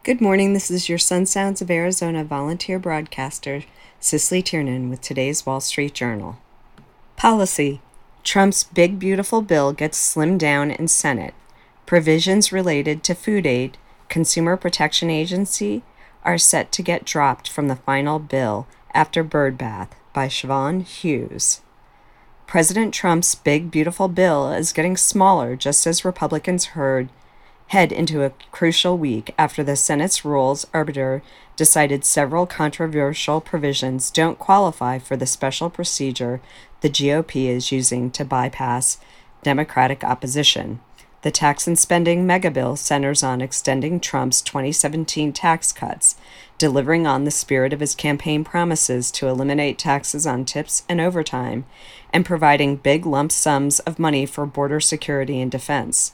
Good morning, this is your Sun Sounds of Arizona volunteer broadcaster, Cicely Tiernan, with today's Wall Street Journal. Policy. Trump's big beautiful bill gets slimmed down in Senate. Provisions related to food aid, Consumer Protection Agency, are set to get dropped from the final bill after birdbath by Siobhan Hughes. President Trump's big beautiful bill is getting smaller just as Republicans head into a crucial week after the Senate's rules arbiter decided several controversial provisions don't qualify for the special procedure the GOP is using to bypass Democratic opposition. The tax and spending megabill centers on extending Trump's 2017 tax cuts, delivering on the spirit of his campaign promises to eliminate taxes on tips and overtime, and providing big lump sums of money for border security and defense.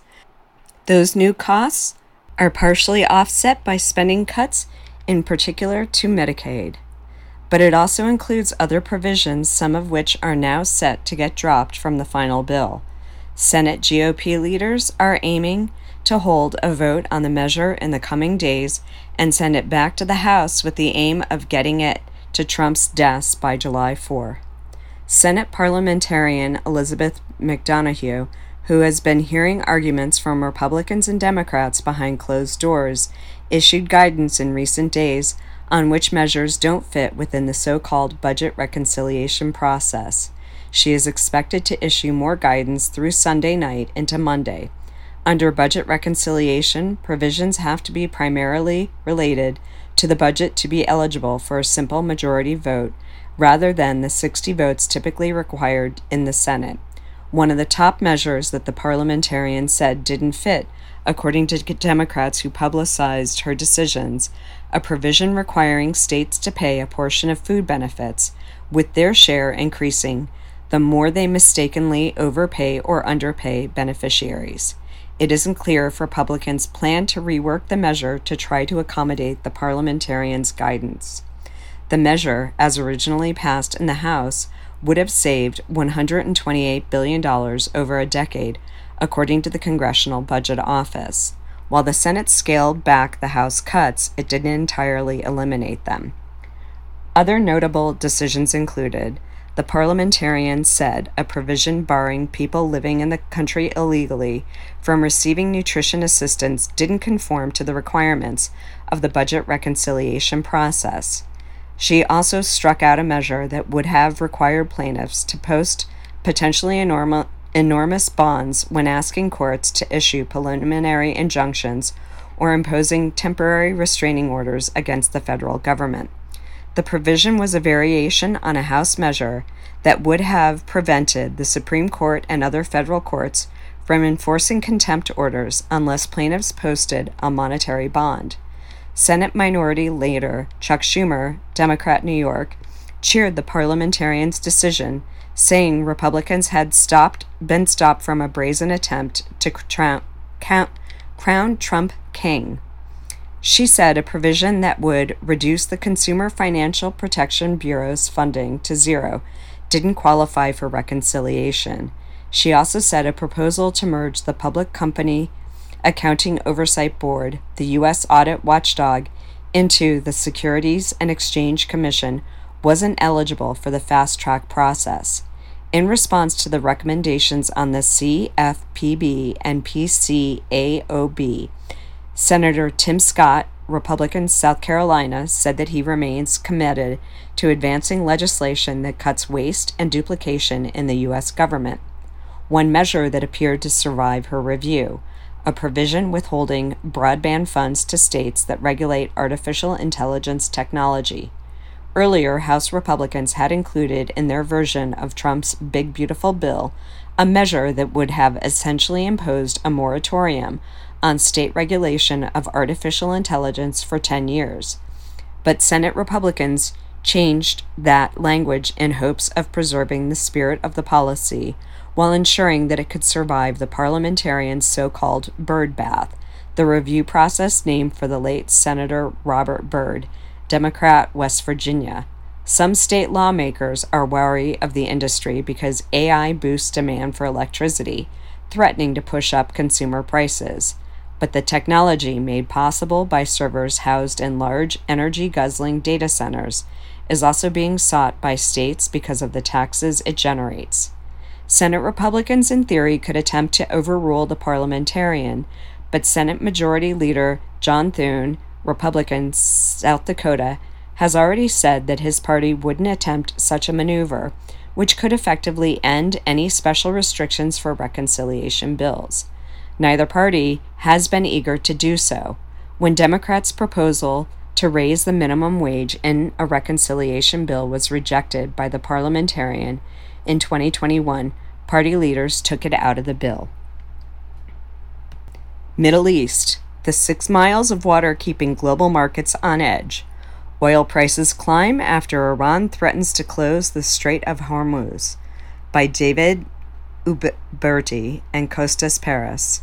Those new costs are partially offset by spending cuts, in particular to Medicaid. But it also includes other provisions, some of which are now set to get dropped from the final bill. Senate GOP leaders are aiming to hold a vote on the measure in the coming days and send it back to the House with the aim of getting it to Trump's desk by July 4. Senate parliamentarian Elizabeth McDonough, who has been hearing arguments from Republicans and Democrats behind closed doors, issued guidance in recent days on which measures don't fit within the so-called budget reconciliation process. She is expected to issue more guidance through Sunday night into Monday. Under budget reconciliation, provisions have to be primarily related to the budget to be eligible for a simple majority vote, rather than the 60 votes typically required in the Senate. One of the top measures that the parliamentarian said didn't fit, according to Democrats who publicized her decisions, a provision requiring states to pay a portion of food benefits, with their share increasing the more they mistakenly overpay or underpay beneficiaries. It isn't clear if Republicans plan to rework the measure to try to accommodate the parliamentarian's guidance. The measure, as originally passed in the House, would have saved $128 billion over a decade, according to the Congressional Budget Office. While the Senate scaled back the House cuts, it didn't entirely eliminate them. Other notable decisions included: the parliamentarian said a provision barring people living in the country illegally from receiving nutrition assistance didn't conform to the requirements of the budget reconciliation process. She also struck out a measure that would have required plaintiffs to post potentially enormous bonds when asking courts to issue preliminary injunctions or imposing temporary restraining orders against the federal government. The provision was a variation on a House measure that would have prevented the Supreme Court and other federal courts from enforcing contempt orders unless plaintiffs posted a monetary bond. Senate Minority Leader Chuck Schumer, Democrat New York, cheered the parliamentarian's decision, saying Republicans had been stopped from a brazen attempt to crown Trump king. She said a provision that would reduce the Consumer Financial Protection Bureau's funding to zero didn't qualify for reconciliation. She also said a proposal to merge the Public Company Accounting Oversight Board, the U.S. audit watchdog, into the Securities and Exchange Commission wasn't eligible for the fast-track process. In response to the recommendations on the CFPB and PCAOB, Senator Tim Scott, Republican South Carolina, said that he remains committed to advancing legislation that cuts waste and duplication in the U.S. government. One measure that appeared to survive her review: a provision withholding broadband funds to states that regulate artificial intelligence technology. Earlier, House Republicans had included in their version of Trump's big beautiful bill a measure that would have essentially imposed a moratorium on state regulation of artificial intelligence for 10 years. But Senate Republicans changed that language in hopes of preserving the spirit of the policy while ensuring that it could survive the parliamentarian's so-called bird bath, the review process named for the late Senator Robert Byrd, Democrat, West Virginia. Some state lawmakers are wary of the industry because AI boosts demand for electricity, threatening to push up consumer prices. but the technology, made possible by servers housed in large energy-guzzling data centers, is also being sought by states because of the taxes it generates. Senate Republicans, in theory, could attempt to overrule the parliamentarian, but Senate Majority Leader John Thune, Republican, South Dakota, has already said that his party wouldn't attempt such a maneuver, which could effectively end any special restrictions for reconciliation bills. Neither party has been eager to do so. When Democrats' proposal to raise the minimum wage in a reconciliation bill was rejected by the parliamentarian in 2021, party leaders took it out of the bill. Middle East, the 6 miles of water keeping global markets on edge. Oil prices climb after Iran threatens to close the Strait of Hormuz, by David Uberti and Costas Paris.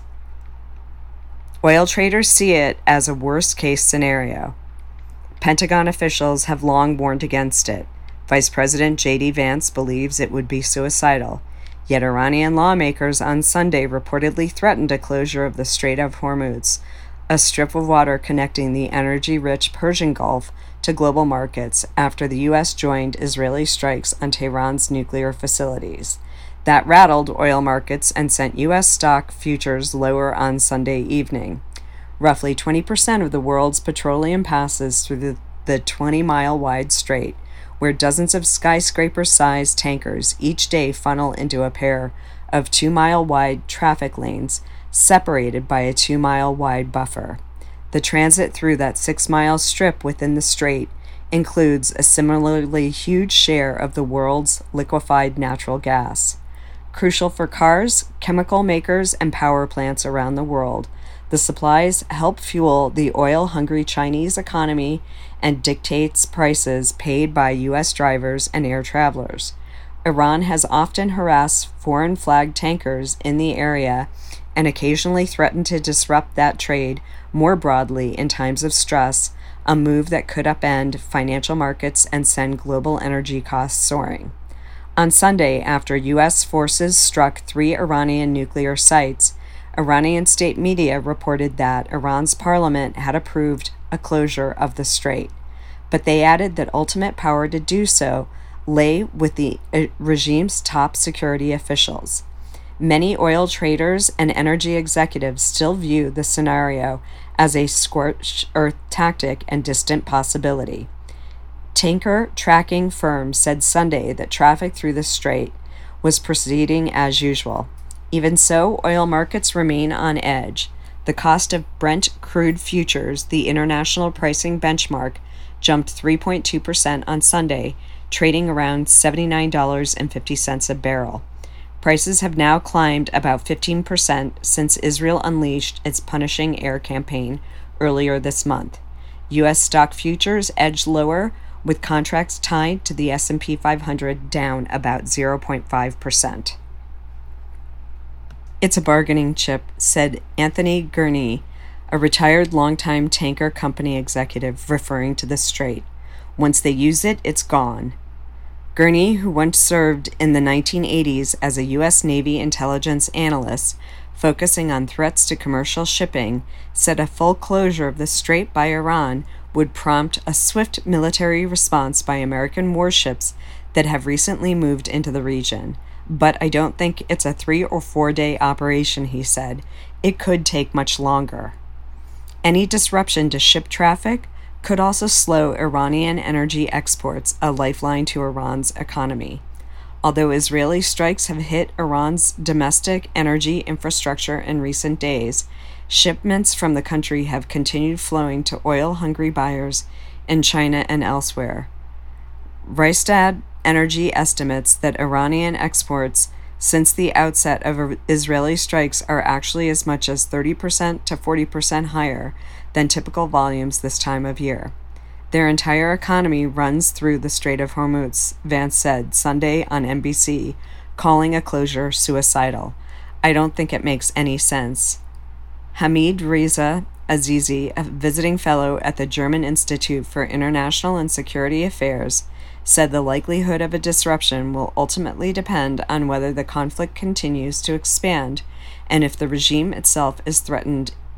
Oil traders see it as a worst-case scenario. Pentagon officials have long warned against it. Vice President J.D. Vance believes it would be suicidal, yet Iranian lawmakers on Sunday reportedly threatened a closure of the Strait of Hormuz, a strip of water connecting the energy-rich Persian Gulf to global markets after the U.S. joined Israeli strikes on Tehran's nuclear facilities. That rattled oil markets and sent U.S. stock futures lower on Sunday evening. Roughly 20% of the world's petroleum passes through the 20-mile-wide strait, where dozens of skyscraper-sized tankers each day funnel into a pair of 2-mile-wide traffic lanes separated by a 2-mile-wide buffer. The transit through that 6-mile strip within the strait includes a similarly huge share of the world's liquefied natural gas. Crucial for cars, chemical makers, and power plants around the world, the supplies help fuel the oil-hungry Chinese economy and dictates prices paid by U.S. drivers and air travelers. Iran has often harassed foreign-flagged tankers in the area and occasionally threatened to disrupt that trade more broadly in times of stress, a move that could upend financial markets and send global energy costs soaring. On Sunday, after U.S. forces struck 3 Iranian nuclear sites, Iranian state media reported that Iran's parliament had approved a closure of the strait, but they added that ultimate power to do so lay with the regime's top security officials. Many oil traders and energy executives still view the scenario as a scorched earth tactic and distant possibility. Tanker tracking firms said Sunday that traffic through the strait was proceeding as usual. Even so, oil markets remain on edge. The cost of Brent crude futures, the international pricing benchmark, jumped 3.2% on Sunday, trading around $79.50 a barrel. Prices have now climbed about 15% since Israel unleashed its punishing air campaign earlier this month. U.S. stock futures edged lower, with contracts tied to the S&P 500 down about 0.5%. It's a bargaining chip, said Anthony Gurney, a retired longtime tanker company executive, referring to the strait. Once they use it, it's gone. Gurney, who once served in the 1980s as a U.S. Navy intelligence analyst focusing on threats to commercial shipping, said a full closure of the strait by Iran would prompt a swift military response by American warships that have recently moved into the region. But I don't think it's a 3 or 4 day operation, he said. It could take much longer. Any disruption to ship traffic could also slow Iranian energy exports, a lifeline to Iran's economy. Although Israeli strikes have hit Iran's domestic energy infrastructure in recent days, shipments from the country have continued flowing to oil-hungry buyers in China and elsewhere. Rystad Energy estimates that Iranian exports since the outset of Israeli strikes are actually as much as 30% to 40% higher than typical volumes this time of year. Their entire economy runs through the Strait of Hormuz, Vance said Sunday on NBC, calling a closure suicidal. I don't think it makes any sense. Hamid Reza Azizi, a visiting fellow at the German Institute for International and Security Affairs, said the likelihood of a disruption will ultimately depend on whether the conflict continues to expand and if the regime itself is threatened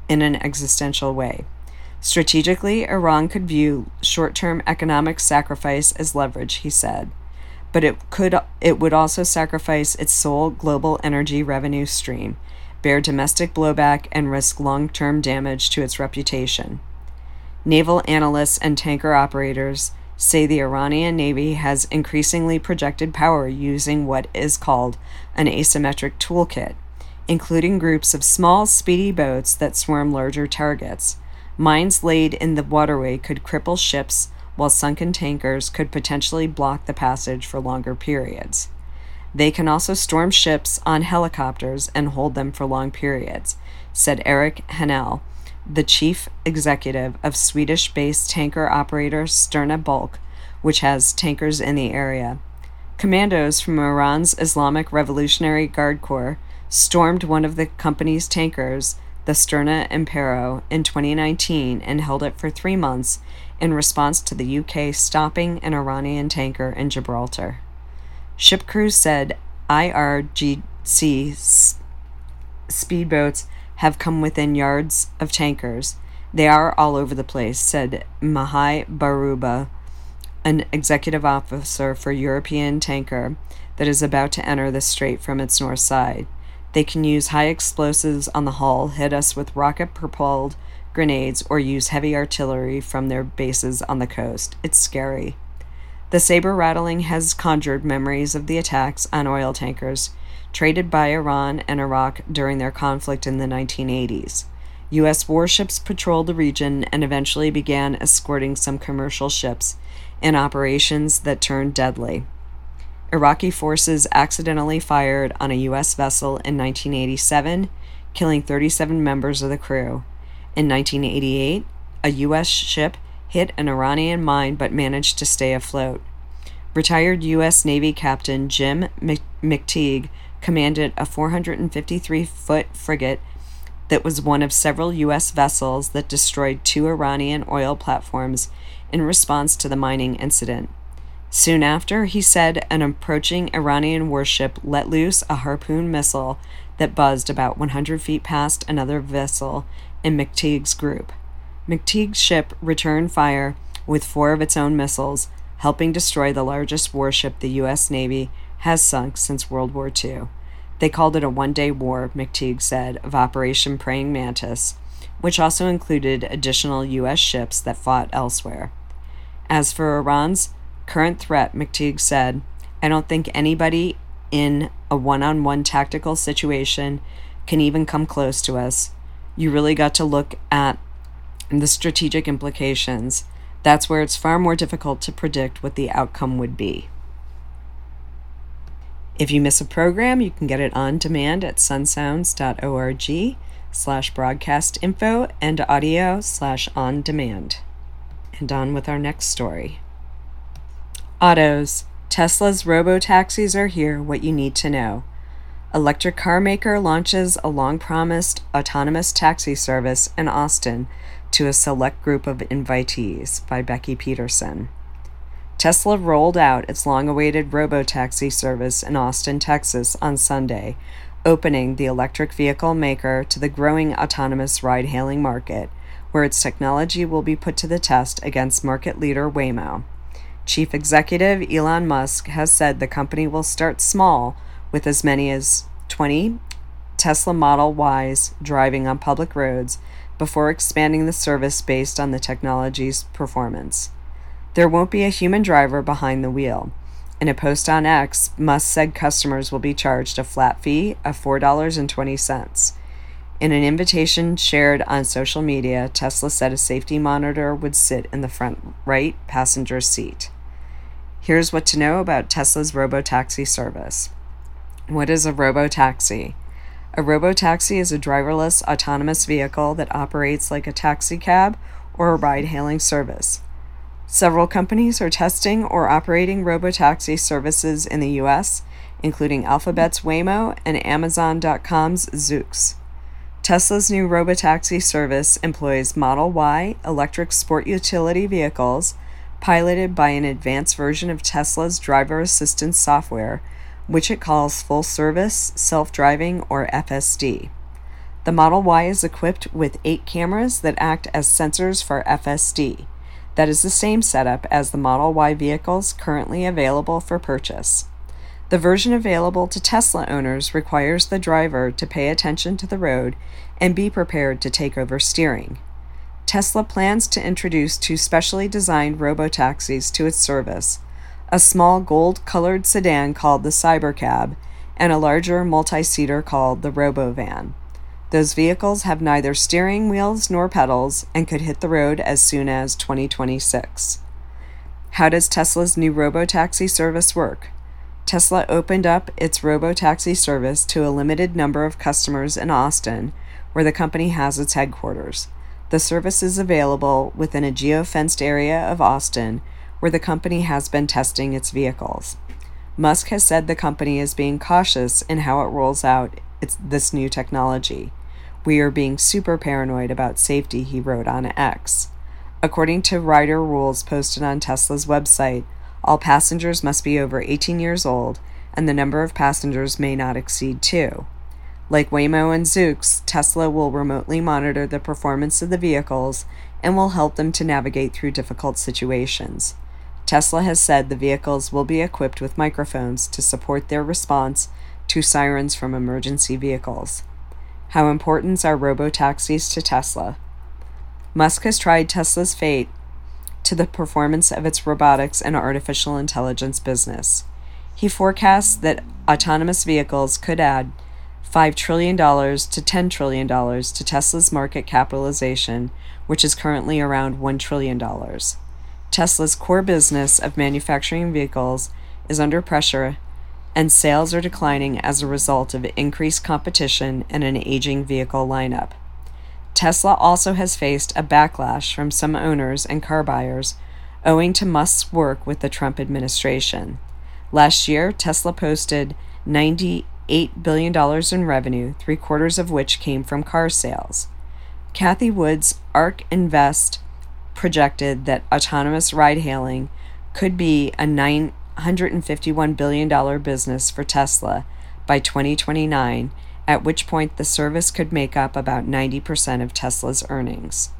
in an existential way. Strategically, Iran could view short-term economic sacrifice as leverage, he said, but it would also sacrifice its sole global energy revenue stream, bear domestic blowback, and risk long-term damage to its reputation. Naval analysts and tanker operators say the Iranian Navy has increasingly projected power using what is called an asymmetric toolkit, including groups of small, speedy boats that swarm larger targets. Mines laid in the waterway could cripple ships, while sunken tankers could potentially block the passage for longer periods. They can also storm ships on helicopters and hold them for long periods, said Eric Hanel, the chief executive of Swedish-based tanker operator Sterna Bulk, which has tankers in the area. Commandos from Iran's Islamic Revolutionary Guard Corps stormed one of the company's tankers, the Sterna Impero, in 2019 and held it for 3 months in response to the UK stopping an Iranian tanker in Gibraltar. Ship crews said IRGC speedboats have come within yards of tankers. They are all over the place, said Mahai Baruba, an executive officer for European tanker that is about to enter the strait from its north side. They can use high explosives on the hull, hit us with rocket-propelled grenades, or use heavy artillery from their bases on the coast. It's scary. The saber rattling has conjured memories of the attacks on oil tankers traded by Iran and Iraq during their conflict in the 1980s. U.S. warships patrolled the region and eventually began escorting some commercial ships in operations that turned deadly. Iraqi forces accidentally fired on a U.S. vessel in 1987, killing 37 members of the crew. In 1988, a U.S. ship hit an Iranian mine but managed to stay afloat. Retired U.S. Navy Captain Jim McTeague commanded a 453-foot frigate that was one of several U.S. vessels that destroyed 2 Iranian oil platforms in response to the mining incident. Soon after, he said an approaching Iranian warship let loose a Harpoon missile that buzzed about 100 feet past another vessel in McTeague's group. McTeague's ship returned fire with 4 of its own missiles, helping destroy the largest warship the U.S. Navy has sunk since World War II. They called it a one-day war, McTeague said, of Operation Praying Mantis, which also included additional U.S. ships that fought elsewhere. As for Iran's current threat, McTeague said, I don't think anybody in a one-on-one tactical situation can even come close to us. You really got to look at the strategic implications. That's where it's far more difficult to predict what the outcome would be. If you miss a program, you can get it on demand at sunsounds.org/broadcast info and audio/on demand. And on with our next story. Autos. Tesla's robo-taxis are here, what you need to know. Electric car maker launches a long-promised autonomous taxi service in Austin to a select group of invitees, by Becky Peterson. Tesla rolled out its long-awaited robo-taxi service in Austin, Texas on Sunday, opening the electric vehicle maker to the growing autonomous ride-hailing market, where its technology will be put to the test against market leader Waymo. Chief Executive Elon Musk has said the company will start small with as many as 20 Tesla Model Ys driving on public roads before expanding the service based on the technology's performance. There won't be a human driver behind the wheel. In a post on X, Musk said customers will be charged a flat fee of $4.20. In an invitation shared on social media, Tesla said a safety monitor would sit in the front right passenger seat. Here's what to know about Tesla's robotaxi service. What is a robotaxi? A robotaxi is a driverless autonomous vehicle that operates like a taxi cab or a ride-hailing service. Several companies are testing or operating robotaxi services in the U.S., including Alphabet's Waymo and Amazon.com's Zoox. Tesla's new robotaxi service employs Model Y electric sport utility vehicles piloted by an advanced version of Tesla's driver assistance software, which it calls Full Service Self-Driving, or FSD. The Model Y is equipped with 8 cameras that act as sensors for FSD. That is the same setup as the Model Y vehicles currently available for purchase. The version available to Tesla owners requires the driver to pay attention to the road and be prepared to take over steering. Tesla plans to introduce 2 specially designed robotaxis to its service, a small gold-colored sedan called the Cybercab and a larger multi-seater called the Robovan. Those vehicles have neither steering wheels nor pedals and could hit the road as soon as 2026. How does Tesla's new robotaxi service work? Tesla opened up its robotaxi service to a limited number of customers in Austin, where the company has its headquarters. The service is available within a geo-fenced area of Austin, where the company has been testing its vehicles. Musk has said the company is being cautious in how it rolls out this new technology. "We are being super paranoid about safety," he wrote on X. According to rider rules posted on Tesla's website, all passengers must be over 18 years old, and the number of passengers may not exceed 2. Like Waymo and Zoox, Tesla will remotely monitor the performance of the vehicles and will help them to navigate through difficult situations. Tesla has said the vehicles will be equipped with microphones to support their response to sirens from emergency vehicles. How important are robotaxis to Tesla? Musk has tried Tesla's fate to the performance of its robotics and artificial intelligence business. He forecasts that autonomous vehicles could add $5 trillion to $10 trillion to Tesla's market capitalization, which is currently around $1 trillion. Tesla's core business of manufacturing vehicles is under pressure, and sales are declining as a result of increased competition and an aging vehicle lineup. Tesla also has faced a backlash from some owners and car buyers owing to Musk's work with the Trump administration. Last year, Tesla posted $98 billion in revenue, 3/4 of which came from car sales. Cathie Wood's ARK Invest projected that autonomous ride-hailing could be a $951 billion business for Tesla by 2029, at which point the service could make up about 90% of Tesla's earnings.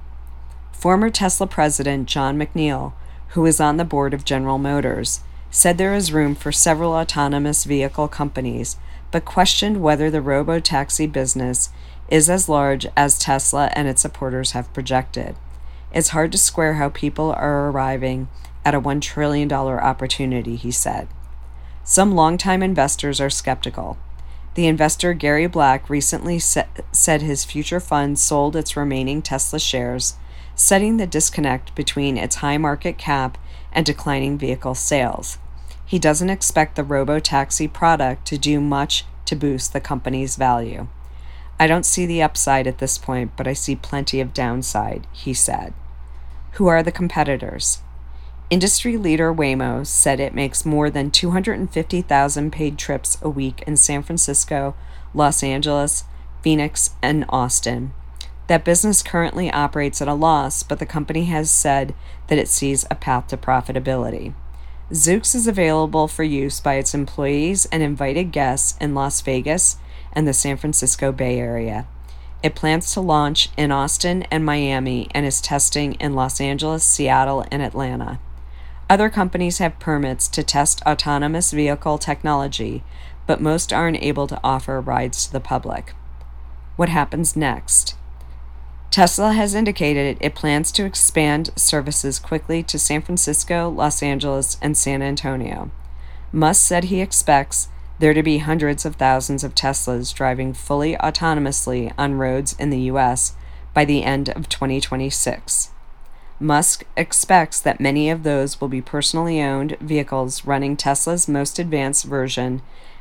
Former Tesla president Jon McNeill, who is on the board of General Motors, said there is room for several autonomous vehicle companies, but questioned whether the robotaxi business is as large as Tesla and its supporters have projected. It's hard to square how people are arriving at a $1 trillion opportunity, he said. Some longtime investors are skeptical. The investor Gary Black recently said his future fund sold its remaining Tesla shares, citing the disconnect between its high market cap and declining vehicle sales. He doesn't expect the robotaxi product to do much to boost the company's value. "I don't see the upside at this point, but I see plenty of downside," he said. Who are the competitors? Industry leader Waymo said it makes more than 250,000 paid trips a week in San Francisco, Los Angeles, Phoenix, and Austin. That business currently operates at a loss, but the company has said that it sees a path to profitability. Zoox is available for use by its employees and invited guests in Las Vegas and the San Francisco Bay Area. It plans to launch in Austin and Miami and is testing in Los Angeles, Seattle, and Atlanta. Other companies have permits to test autonomous vehicle technology, but most aren't able to offer rides to the public. What happens next? Tesla has indicated it plans to expand services quickly to San Francisco, Los Angeles, and San Antonio. Musk said he expects there to be hundreds of thousands of Teslas driving fully autonomously on roads in the U.S. by the end of 2026. Musk expects that many of those will be personally owned vehicles running Tesla's most advanced version,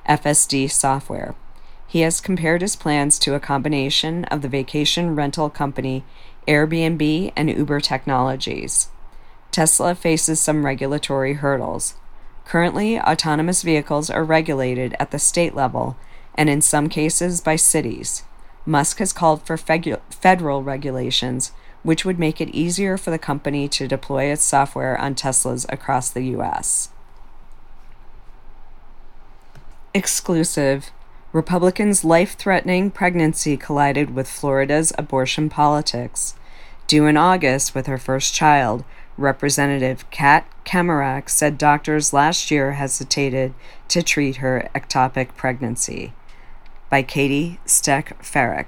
FSD software. He has compared his plans to a combination of the vacation rental company Airbnb and Uber technologies. Tesla faces some regulatory hurdles. Currently, autonomous vehicles are regulated at the state level and in some cases by cities. Musk has called for federal regulations, which would make it easier for the company to deploy its software on Teslas across the U.S. Exclusive. Republicans' life-threatening pregnancy collided with Florida's abortion politics. Due in August with her first child, Representative Kat Camarack said doctors last year hesitated to treat her ectopic pregnancy. By Katie Steck-Farrick.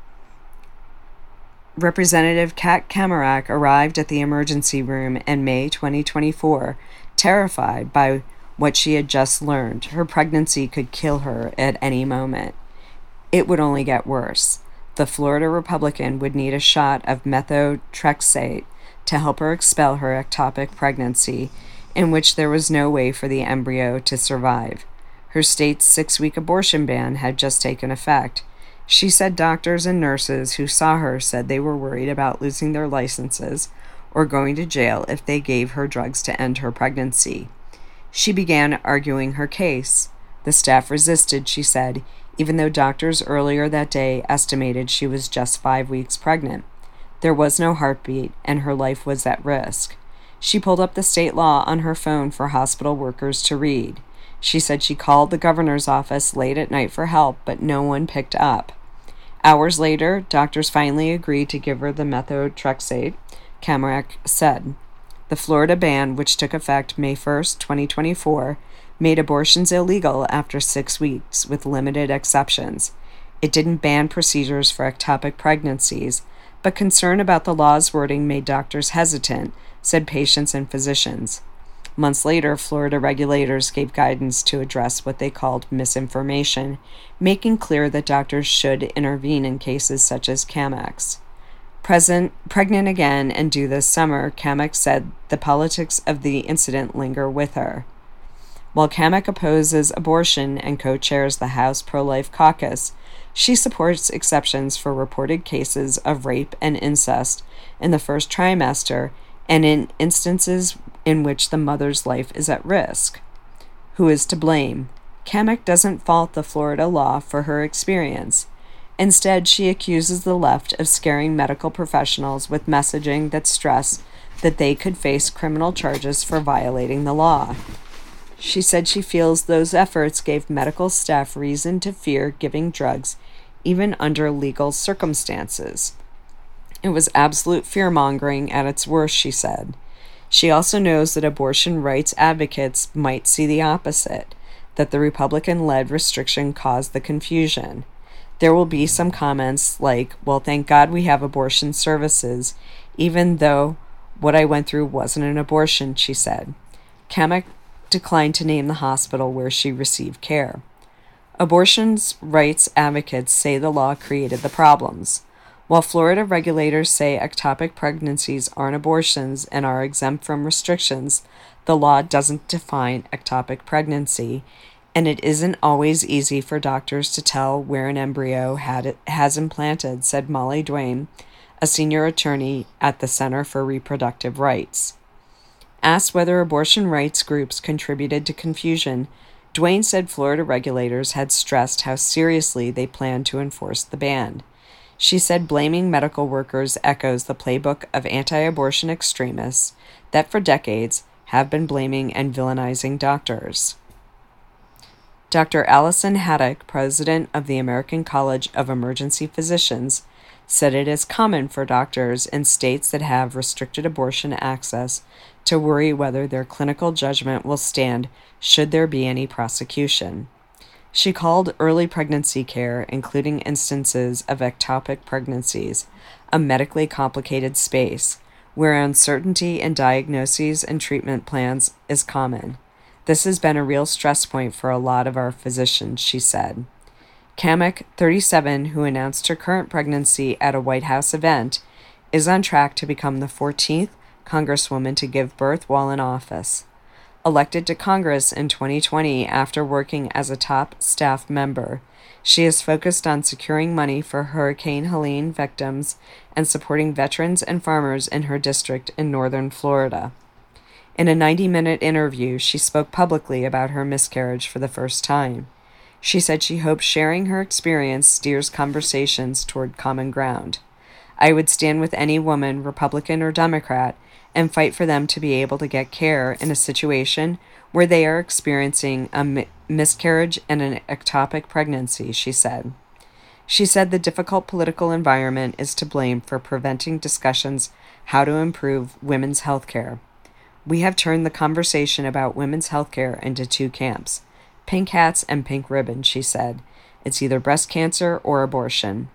Representative Kat Camarack arrived at the emergency room in May 2024, terrified by what she had just learned. Her pregnancy could kill her at any moment. It would only get worse. The Florida Republican would need a shot of methotrexate to help her expel her ectopic pregnancy, in which there was no way for the embryo to survive. Her state's 6-week abortion ban had just taken effect. She said doctors and nurses who saw her said they were worried about losing their licenses or going to jail if they gave her drugs to end her pregnancy. She began arguing her case. The staff resisted, she said, even though doctors earlier that day estimated she was just 5 weeks pregnant. There was no heartbeat, and her life was at risk. She pulled up the state law on her phone for hospital workers to read. She said she called the governor's office late at night for help, but no one picked up. Hours later, doctors finally agreed to give her the methotrexate, Camarack said. The Florida ban, which took effect May 1, 2024, made abortions illegal after 6 weeks, with limited exceptions. It didn't ban procedures for ectopic pregnancies, but concern about the law's wording made doctors hesitant, said patients and physicians. Months later, Florida regulators gave guidance to address what they called misinformation, making clear that doctors should intervene in cases such as Camarack's. Pregnant again and due this summer, Camarack said the politics of the incident linger with her. While Camarack opposes abortion and co-chairs the House Pro-Life Caucus, she supports exceptions for reported cases of rape and incest in the first trimester and in instances in which the mother's life is at risk. Who is to blame? Camarack doesn't fault the Florida law for her experience. Instead, she accuses the left of scaring medical professionals with messaging that stress that they could face criminal charges for violating the law. She said she feels those efforts gave medical staff reason to fear giving drugs even under legal circumstances. It was absolute fear-mongering at its worst, she said. She also knows that abortion rights advocates might see the opposite, that the Republican-led restriction caused the confusion. There will be some comments like, well, thank God we have abortion services, even though what I went through wasn't an abortion, she said. Camarack declined to name the hospital where she received care. Abortion rights advocates say the law created the problems. While Florida regulators say ectopic pregnancies aren't abortions and are exempt from restrictions, the law doesn't define ectopic pregnancy, and it isn't always easy for doctors to tell where an embryo has implanted, said Molly Duane, a senior attorney at the Center for Reproductive Rights. Asked whether abortion rights groups contributed to confusion, Duane said Florida regulators had stressed how seriously they planned to enforce the ban. She said blaming medical workers echoes the playbook of anti-abortion extremists that for decades have been blaming and villainizing doctors. Dr. Allison Haddock, president of the American College of Emergency Physicians, said it is common for doctors in states that have restricted abortion access to worry whether their clinical judgment will stand should there be any prosecution. She called early pregnancy care, including instances of ectopic pregnancies, a medically complicated space where uncertainty in diagnoses and treatment plans is common. This has been a real stress point for a lot of our physicians, she said. Camarack, 37, who announced her current pregnancy at a White House event, is on track to become the 14th Congresswoman to give birth while in office. Elected to Congress in 2020 after working as a top staff member, she is focused on securing money for Hurricane Helene victims and supporting veterans and farmers in her district in northern Florida. In a 90-minute interview, she spoke publicly about her miscarriage for the first time. She said she hopes sharing her experience steers conversations toward common ground. I would stand with any woman, Republican or Democrat, and fight for them to be able to get care in a situation where they are experiencing a miscarriage and an ectopic pregnancy, she said. She said the difficult political environment is to blame for preventing discussions how to improve women's health care. We have turned the conversation about women's health care into two camps, pink hats and pink ribbons, she said. It's either breast cancer or abortion.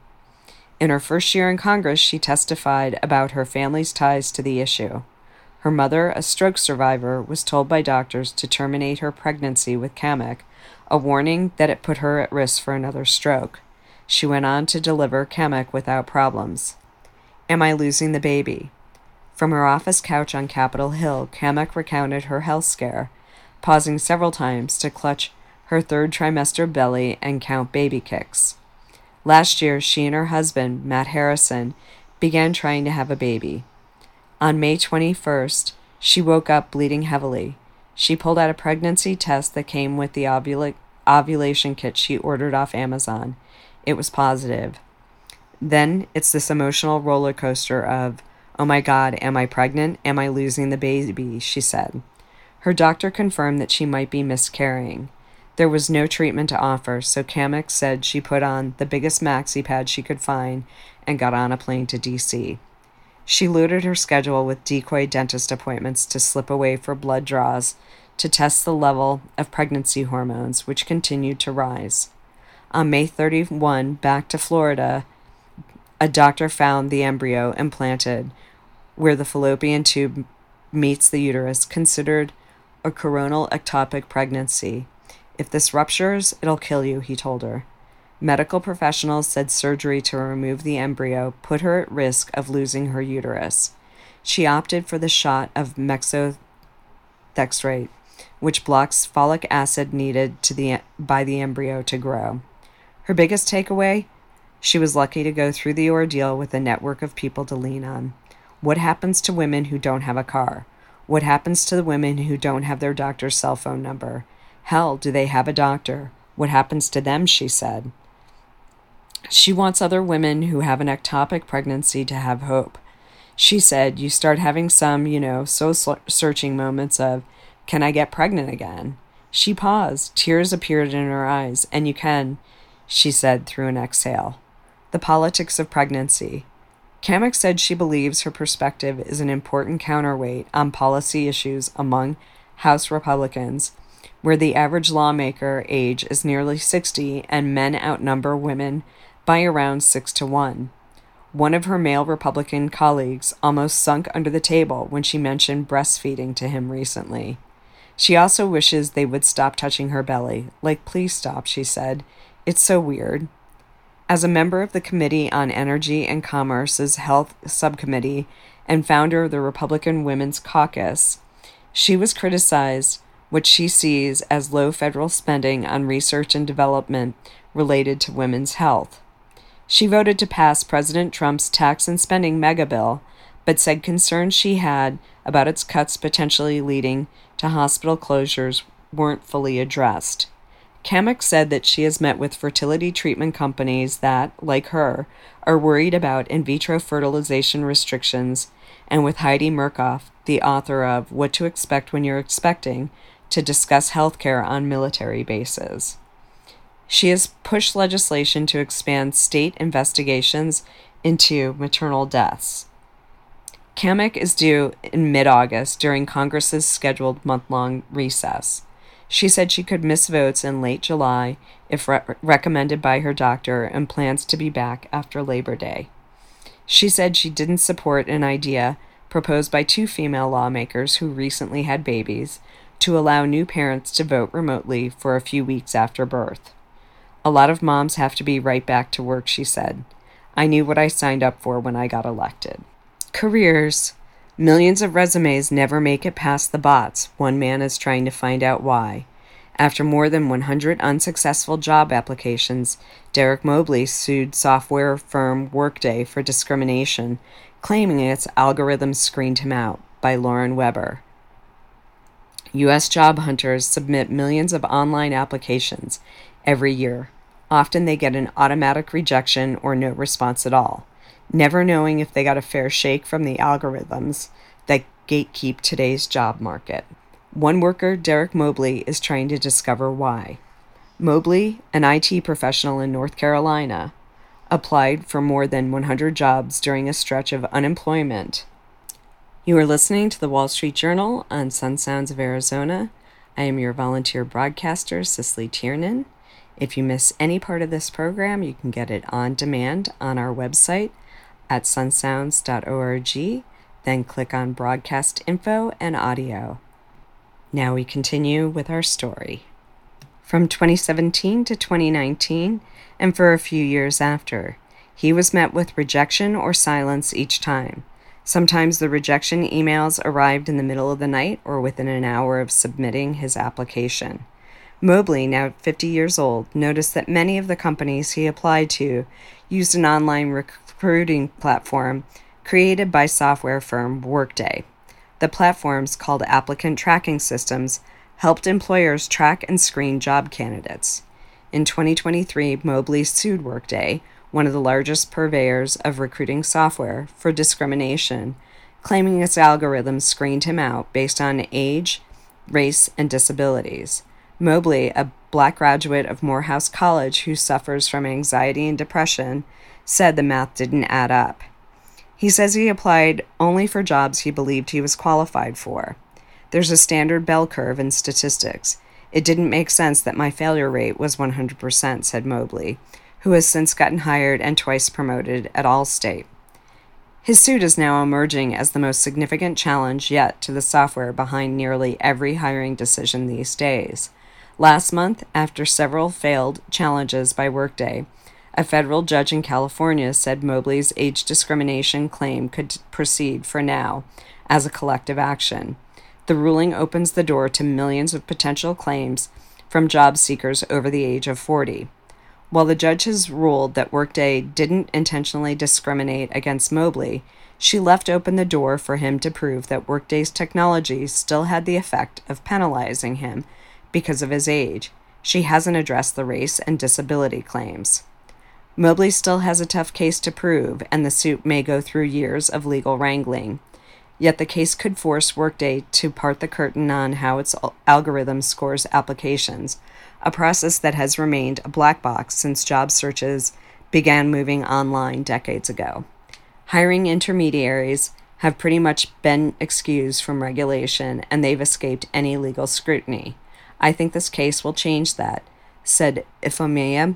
In her first year in Congress, she testified about her family's ties to the issue. Her mother, a stroke survivor, was told by doctors to terminate her pregnancy with Kamek, a warning that it put her at risk for another stroke. She went on to deliver Kamek without problems. Am I losing the baby? From her office couch on Capitol Hill, Kamek recounted her health scare, pausing several times to clutch her third trimester belly and count baby kicks. Last year, she and her husband, Matt Harrison, began trying to have a baby. On May 21st, she woke up bleeding heavily. She pulled out a pregnancy test that came with the ovulation kit she ordered off Amazon. It was positive. Then it's this emotional roller coaster of, oh my God, am I pregnant? Am I losing the baby? She said. Her doctor confirmed that she might be miscarrying. There was no treatment to offer, so Kamek said she put on the biggest maxi pad she could find and got on a plane to D.C. She loaded her schedule with decoy dentist appointments to slip away for blood draws to test the level of pregnancy hormones, which continued to rise. On May 31, back to Florida, a doctor found the embryo implanted where the fallopian tube meets the uterus, considered a coronal ectopic pregnancy. If this ruptures, it'll kill you, he told her. Medical professionals said surgery to remove the embryo put her at risk of losing her uterus. She opted for the shot of methotrexate, which blocks folic acid needed by the embryo to grow. Her biggest takeaway? She was lucky to go through the ordeal with a network of people to lean on. What happens to women who don't have a car? What happens to the women who don't have their doctor's cell phone number? Hell, do they have a doctor? What happens to them, she said. She wants other women who have an ectopic pregnancy to have hope. She said, you start having some, soul-searching moments of, can I get pregnant again? She paused. Tears appeared in her eyes. And you can, she said through an exhale. The politics of pregnancy. Kamek said she believes her perspective is an important counterweight on policy issues among House Republicans, where the average lawmaker age is nearly 60 and men outnumber women by around 6-1. One of her male Republican colleagues almost sunk under the table when she mentioned breastfeeding to him recently. She also wishes they would stop touching her belly. Like, please stop, she said. It's so weird. As a member of the Committee on Energy and Commerce's Health Subcommittee and founder of the Republican Women's Caucus, she was criticized what she sees as low federal spending on research and development related to women's health. She voted to pass President Trump's tax and spending mega bill, but said concerns she had about its cuts potentially leading to hospital closures weren't fully addressed. Kamek said that she has met with fertility treatment companies that, like her, are worried about in vitro fertilization restrictions, and with Heidi Murkoff, the author of What to Expect When You're Expecting, to discuss healthcare on military bases. She has pushed legislation to expand state investigations into maternal deaths. Kamek is due in mid-August during Congress's scheduled month-long recess. She said she could miss votes in late July if recommended by her doctor and plans to be back after Labor Day. She said she didn't support an idea proposed by two female lawmakers who recently had babies to allow new parents to vote remotely for a few weeks after birth. A lot of moms have to be right back to work, she said. I knew what I signed up for when I got elected. Careers. Millions of resumes never make it past the bots. One man is trying to find out why. After more than 100 unsuccessful job applications, Derek Mobley sued software firm Workday for discrimination, claiming its algorithms screened him out, by Lauren Weber. U.S. job hunters submit millions of online applications every year. Often they get an automatic rejection or no response at all. Never knowing if they got a fair shake from the algorithms, that gatekeep today's job market. One worker, Derek Mobley, is trying to discover why. Mobley, an IT professional in North Carolina, applied for more than 100 jobs during a stretch of unemployment. You are listening to the Wall Street Journal on Sun Sounds of Arizona. I am your volunteer broadcaster, Cicely Tiernan. If you miss any part of this program, you can get it on demand on our website at sunsounds.org, then click on Broadcast Info and Audio. Now we continue with our story. From 2017 to 2019, and for a few years after, he was met with rejection or silence each time. Sometimes the rejection emails arrived in the middle of the night or within an hour of submitting his application. Mobley, now 50 years old, noticed that many of the companies he applied to used an online recruiting platform created by software firm Workday. The platforms, called applicant tracking systems, helped employers track and screen job candidates. In 2023, Mobley sued Workday, one of the largest purveyors of recruiting software, for discrimination, claiming its algorithms screened him out based on age, race, and disabilities. Mobley, a black graduate of Morehouse College who suffers from anxiety and depression, said the math didn't add up. He says he applied only for jobs he believed he was qualified for. There's a standard bell curve in statistics. It didn't make sense that my failure rate was 100%, said Mobley, who has since gotten hired and twice promoted at Allstate. His suit is now emerging as the most significant challenge yet to the software behind nearly every hiring decision these days. Last month, after several failed challenges by Workday, a federal judge in California said Mobley's age discrimination claim could proceed for now as a collective action. The ruling opens the door to millions of potential claims from job seekers over the age of 40. While the judge has ruled that Workday didn't intentionally discriminate against Mobley, she left open the door for him to prove that Workday's technology still had the effect of penalizing him because of his age. She hasn't addressed the race and disability claims. Mobley still has a tough case to prove, and the suit may go through years of legal wrangling. Yet the case could force Workday to part the curtain on how its algorithm scores applications, a process that has remained a black box since job searches began moving online decades ago. Hiring intermediaries have pretty much been excused from regulation, and they've escaped any legal scrutiny. I think this case will change that, said Ifeoma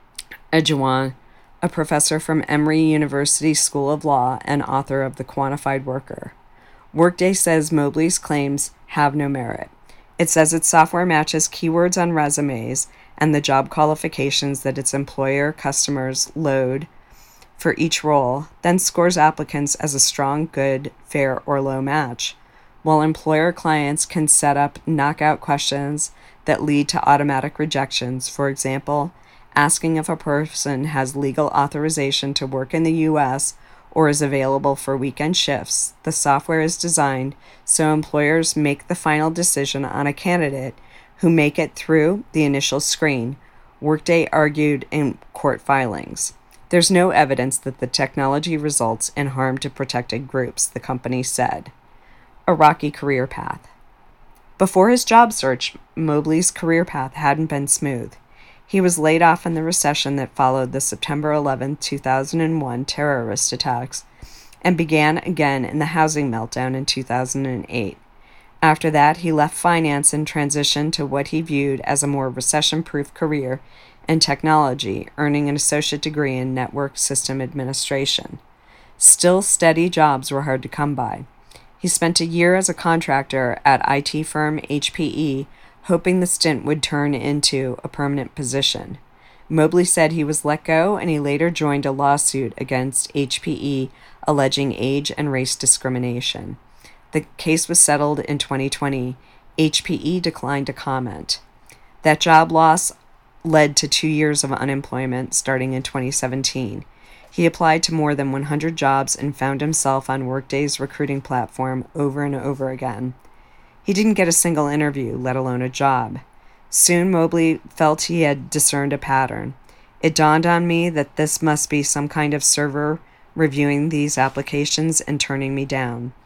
Ejiofor, a professor from Emory University School of Law and author of The Quantified Worker. Workday says Mobley's claims have no merit. It says its software matches keywords on resumes and the job qualifications that its employer customers load for each role, then scores applicants as a strong, good, fair, or low match, while employer clients can set up knockout questions that lead to automatic rejections. For example, asking if a person has legal authorization to work in the U.S. or is available for weekend shifts. The software is designed so employers make the final decision on a candidate who make it through the initial screen, Workday argued in court filings. There's no evidence that the technology results in harm to protected groups, the company said. A rocky career path. Before his job search, Mobley's career path hadn't been smooth. He was laid off in the recession that followed the September 11, 2001 terrorist attacks and began again in the housing meltdown in 2008. After that, he left finance and transitioned to what he viewed as a more recession-proof career in technology, earning an associate degree in network system administration. Still, steady jobs were hard to come by. He spent a year as a contractor at IT firm HPE, hoping the stint would turn into a permanent position. Mobley said he was let go, and he later joined a lawsuit against HPE alleging age and race discrimination. The case was settled in 2020. HPE declined to comment. That job loss led to 2 years of unemployment starting in 2017. He applied to more than 100 jobs and found himself on Workday's recruiting platform over and over again. He didn't get a single interview, let alone a job. Soon Mobley felt he had discerned a pattern. It dawned on me that this must be some kind of server reviewing these applications and turning me down.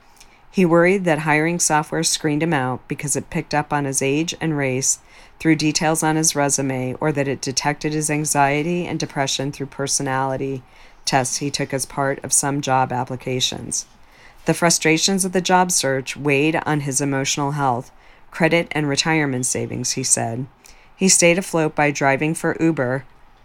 He worried that hiring software screened him out because it picked up on his age and race through details on his resume, or that it detected his anxiety and depression through personality tests he took as part of some job applications. The frustrations of the job search weighed on his emotional health, credit, and retirement savings, he said. He stayed afloat by driving for Uber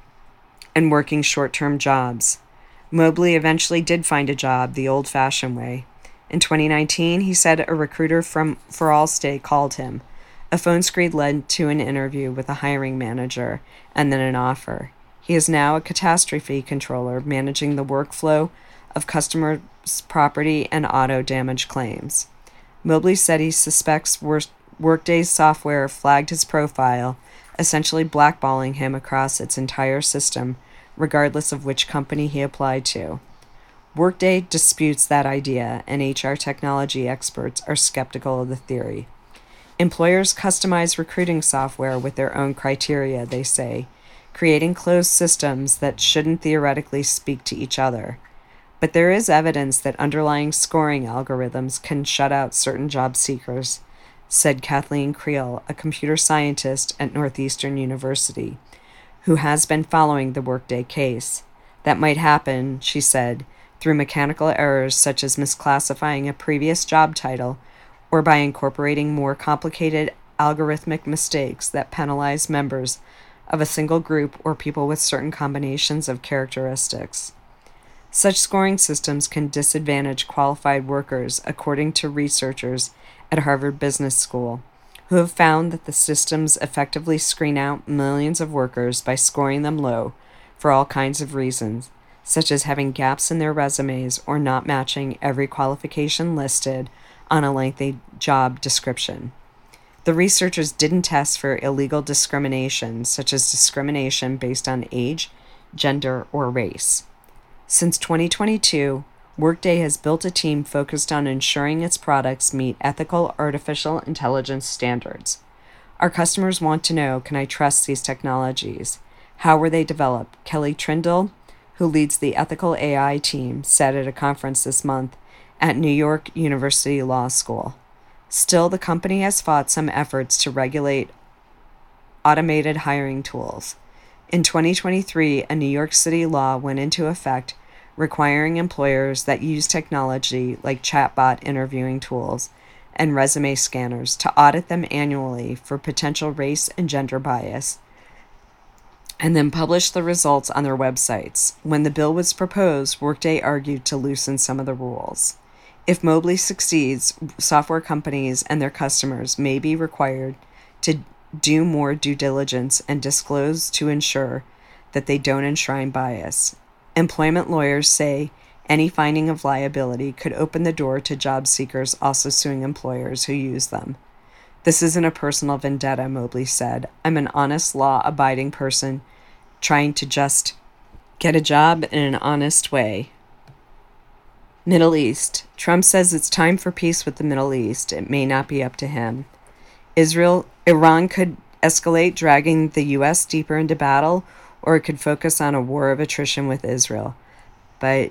and working short-term jobs. Mobley eventually did find a job the old-fashioned way. In 2019, he said a recruiter for Allstate called him. A phone screen led to an interview with a hiring manager and then an offer. He is now a catastrophe controller managing the workflow of customers' property and auto damage claims. Mobley said he suspects Workday's software flagged his profile, essentially blackballing him across its entire system, regardless of which company he applied to. Workday disputes that idea, and HR technology experts are skeptical of the theory. Employers customize recruiting software with their own criteria, they say, creating closed systems that shouldn't theoretically speak to each other. But there is evidence that underlying scoring algorithms can shut out certain job seekers, said Kathleen Creel, a computer scientist at Northeastern University, who has been following the Workday case. That might happen, she said, through mechanical errors such as misclassifying a previous job title or by incorporating more complicated algorithmic mistakes that penalize members of a single group or people with certain combinations of characteristics. Such scoring systems can disadvantage qualified workers, according to researchers at Harvard Business School, who have found that the systems effectively screen out millions of workers by scoring them low for all kinds of reasons, such as having gaps in their resumes or not matching every qualification listed on a lengthy job description. The researchers didn't test for illegal discrimination, such as discrimination based on age, gender, or race. Since 2022, Workday has built a team focused on ensuring its products meet ethical artificial intelligence standards. Our customers want to know, can I trust these technologies? How were they developed? Kelly Trindle, who leads the ethical AI team, said at a conference this month at New York University Law School. Still, the company has fought some efforts to regulate automated hiring tools. In 2023, a New York City law went into effect requiring employers that use technology like chatbot interviewing tools and resume scanners to audit them annually for potential race and gender bias, and then publish the results on their websites. When the bill was proposed, Workday argued to loosen some of the rules. If Mobley succeeds, software companies and their customers may be required to do more due diligence and disclose to ensure that they don't enshrine bias. Employment lawyers say any finding of liability could open the door to job seekers also suing employers who use them. This isn't a personal vendetta, Mobley said. I'm an honest, law-abiding person trying to just get a job in an honest way. Middle East. Trump says it's time for peace with the Middle East. It may not be up to him. Iran could escalate, dragging the U.S. deeper into battle, or it could focus on a war of attrition with Israel. By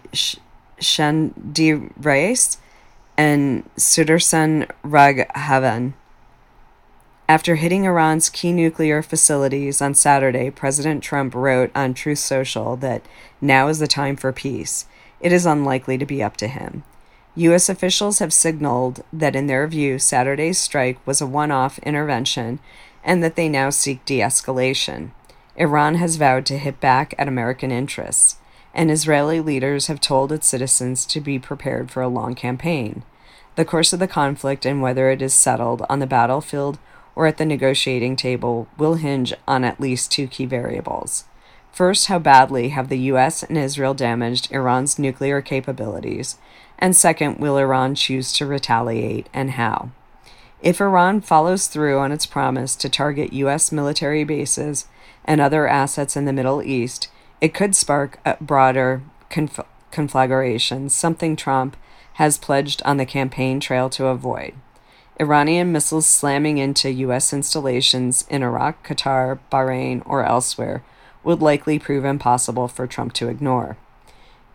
Shandi Reis and Sudarshan Raghavan. After hitting Iran's key nuclear facilities on Saturday, President Trump wrote on Truth Social that now is the time for peace. It is unlikely to be up to him. U.S. officials have signaled that in their view, Saturday's strike was a one-off intervention and that they now seek de-escalation. Iran has vowed to hit back at American interests, and Israeli leaders have told its citizens to be prepared for a long campaign. The course of the conflict and whether it is settled on the battlefield or at the negotiating table will hinge on at least two key variables. First, how badly have the U.S. and Israel damaged Iran's nuclear capabilities? And second, will Iran choose to retaliate, and how? If Iran follows through on its promise to target U.S. military bases and other assets in the Middle East, it could spark a broader conflagration, something Trump has pledged on the campaign trail to avoid. Iranian missiles slamming into U.S. installations in Iraq, Qatar, Bahrain, or elsewhere would likely prove impossible for Trump to ignore.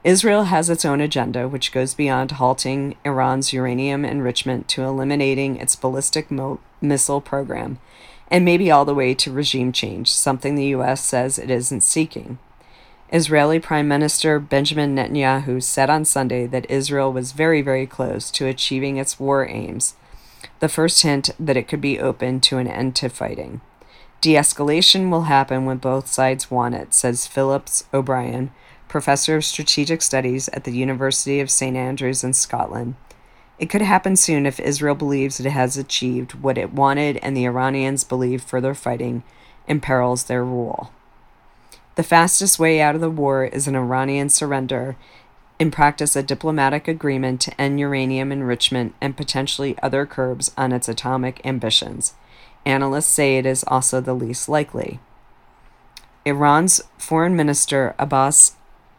Israel has its own agenda, which goes beyond halting Iran's uranium enrichment to eliminating its ballistic missile program, and maybe all the way to regime change, something the U.S. says it isn't seeking. Israeli Prime Minister Benjamin Netanyahu said on Sunday that Israel was very, very close to achieving its war aims, the first hint that it could be open to an end to fighting. De-escalation will happen when both sides want it, says Phillips O'Brien, professor of strategic studies at the University of St. Andrews in Scotland. It could happen soon if Israel believes it has achieved what it wanted and the Iranians believe further fighting imperils their rule. The fastest way out of the war is an Iranian surrender, in practice a diplomatic agreement to end uranium enrichment and potentially other curbs on its atomic ambitions. Analysts say it is also the least likely. Iran's Foreign Minister Abbas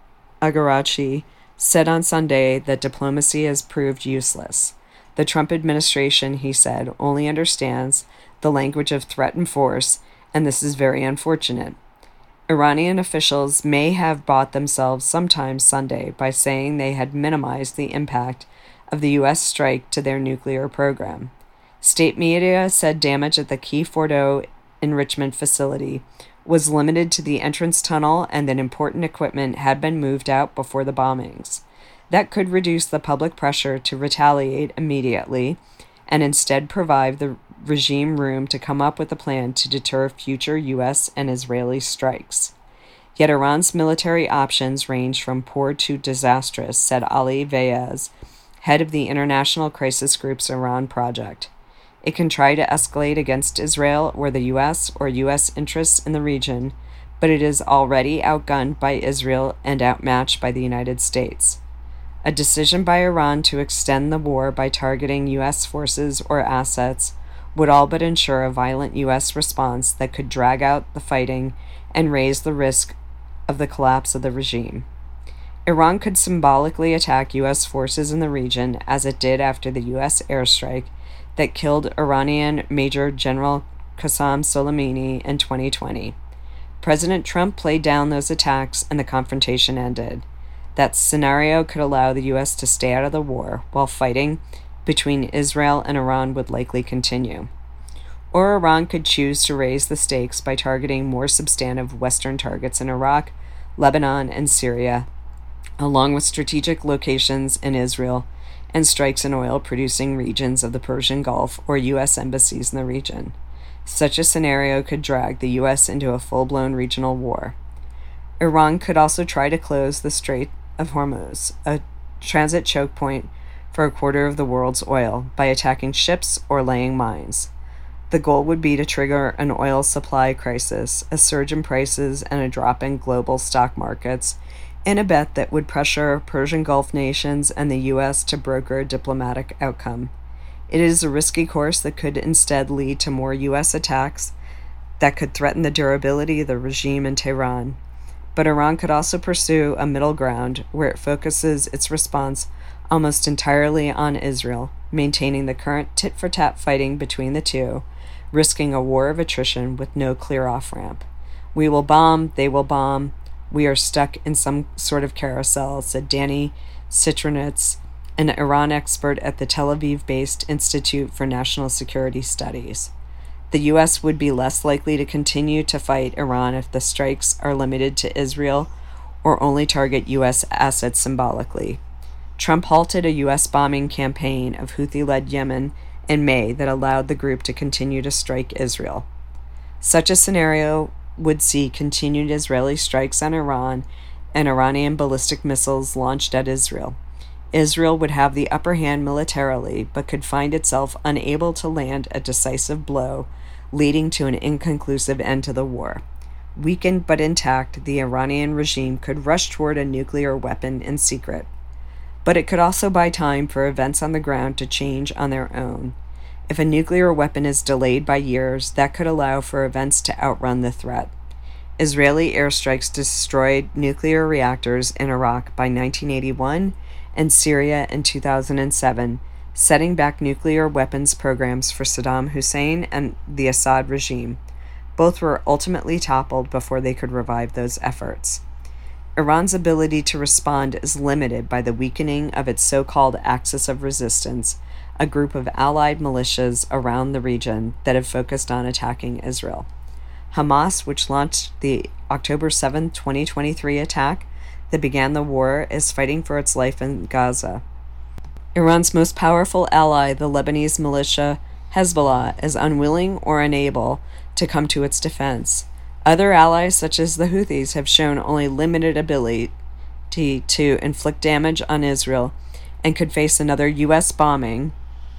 Araghchi said on Sunday that diplomacy has proved useless. The Trump administration, he said, only understands the language of threat and force, and this is very unfortunate. Iranian officials may have bought themselves sometime Sunday by saying they had minimized the impact of the U.S. strike to their nuclear program. State media said damage at the Key Fordo enrichment facility was limited to the entrance tunnel and that important equipment had been moved out before the bombings. That could reduce the public pressure to retaliate immediately and instead provide the regime room to come up with a plan to deter future U.S. and Israeli strikes. Yet Iran's military options range from poor to disastrous, said Ali Vaez, head of the International Crisis Group's Iran project. It can try to escalate against Israel or the U.S. or U.S. interests in the region, but it is already outgunned by Israel and outmatched by the United States. A decision by Iran to extend the war by targeting U.S. forces or assets would all but ensure a violent U.S. response that could drag out the fighting and raise the risk of the collapse of the regime. Iran could symbolically attack U.S. forces in the region as it did after the U.S. airstrike that killed Iranian Major General Qasem Soleimani in 2020. President Trump played down those attacks and the confrontation ended. That scenario could allow the U.S. to stay out of the war, while fighting between Israel and Iran would likely continue. Or Iran could choose to raise the stakes by targeting more substantive Western targets in Iraq, Lebanon, and Syria, along with strategic locations in Israel and strikes in oil-producing regions of the Persian Gulf or U.S. embassies in the region. Such a scenario could drag the U.S. into a full-blown regional war. Iran could also try to close the Strait of Hormuz, a transit choke point for a quarter of the world's oil, by attacking ships or laying mines. The goal would be to trigger an oil supply crisis, a surge in prices, and a drop in global stock markets, in a bet that would pressure Persian Gulf nations and the U.S. to broker a diplomatic outcome. It is a risky course that could instead lead to more U.S. attacks that could threaten the durability of the regime in Tehran. But Iran could also pursue a middle ground where it focuses its response almost entirely on Israel, maintaining the current tit-for-tat fighting between the two, risking a war of attrition with no clear off-ramp. We will bomb, they will bomb. We are stuck in some sort of carousel, said Danny Citronitz, an Iran expert at the Tel Aviv-based Institute for National Security Studies. The U.S. would be less likely to continue to fight Iran if the strikes are limited to Israel or only target U.S. assets symbolically. Trump halted a U.S. bombing campaign of Houthi-led Yemen in May that allowed the group to continue to strike Israel. Such a scenario would see continued Israeli strikes on Iran and Iranian ballistic missiles launched at Israel. Israel would have the upper hand militarily, but could find itself unable to land a decisive blow, leading to an inconclusive end to the war. Weakened but intact, the Iranian regime could rush toward a nuclear weapon in secret. But it could also buy time for events on the ground to change on their own. If a nuclear weapon is delayed by years, that could allow for events to outrun the threat. Israeli airstrikes destroyed nuclear reactors in Iraq by 1981 and Syria in 2007, setting back nuclear weapons programs for Saddam Hussein and the Assad regime. Both were ultimately toppled before they could revive those efforts. Iran's ability to respond is limited by the weakening of its so-called Axis of Resistance, a group of allied militias around the region that have focused on attacking Israel. Hamas, which launched the October 7, 2023 attack that began the war, is fighting for its life in Gaza. Iran's most powerful ally, the Lebanese militia Hezbollah, is unwilling or unable to come to its defense. Other allies, such as the Houthis, have shown only limited ability to inflict damage on Israel and could face another U.S. bombing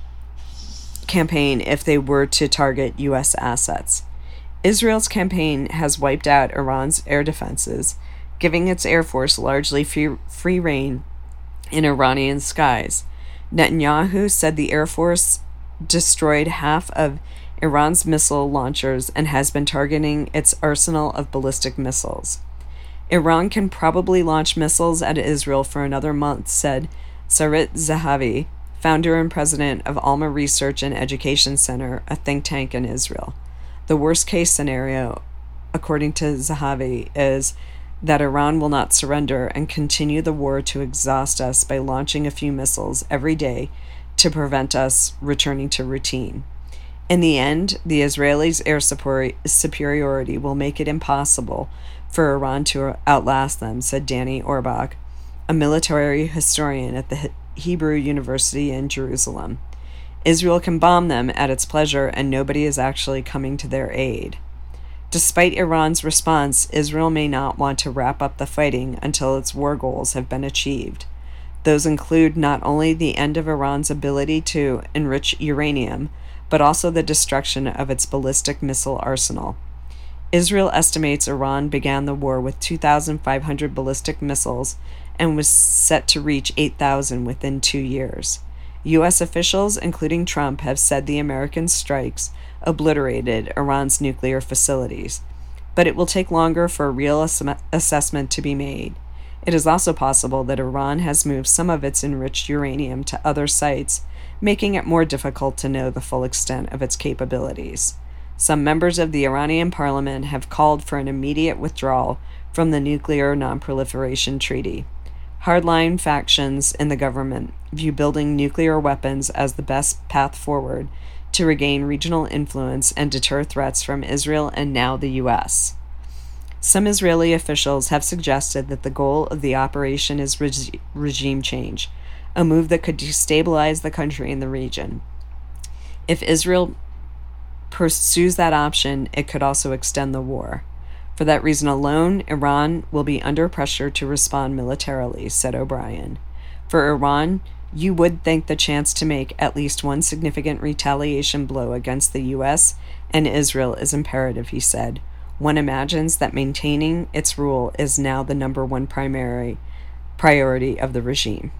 campaign if they were to target U.S. assets. Israel's campaign has wiped out Iran's air defenses, giving its air force largely free rein in Iranian skies. Netanyahu said the air force destroyed half of Iran's missile launchers and has been targeting its arsenal of ballistic missiles. Iran can probably launch missiles at Israel for another month, said Sarit Zahavi, founder and president of Alma Research and Education Center, a think tank in Israel. The worst-case scenario, according to Zahavi, is that Iran will not surrender and continue the war to exhaust us by launching a few missiles every day to prevent us returning to routine. In the end, the Israelis' air superiority will make it impossible for Iran to outlast them, said Danny Orbach, a military historian at the Hebrew University in Jerusalem. Israel can bomb them at its pleasure, and nobody is actually coming to their aid. Despite Iran's response, Israel may not want to wrap up the fighting until its war goals have been achieved. Those include not only the end of Iran's ability to enrich uranium, but also the destruction of its ballistic missile arsenal. Israel estimates Iran began the war with 2,500 ballistic missiles and was set to reach 8,000 within 2 years. U.S. officials, including Trump, have said the American strikes obliterated Iran's nuclear facilities, but it will take longer for a real assessment to be made. It is also possible that Iran has moved some of its enriched uranium to other sites, making it more difficult to know the full extent of its capabilities. Some members of the Iranian parliament have called for an immediate withdrawal from the Nuclear Non-Proliferation Treaty. Hardline factions in the government view building nuclear weapons as the best path forward to regain regional influence and deter threats from Israel and now the U.S. Some Israeli officials have suggested that the goal of the operation is regime change, a move that could destabilize the country and the region. If Israel pursues that option, it could also extend the war. For that reason alone, Iran will be under pressure to respond militarily, said O'Brien. For Iran, you would think the chance to make at least one significant retaliation blow against the U.S. and Israel is imperative, he said. One imagines that maintaining its rule is now the number one priority of the regime.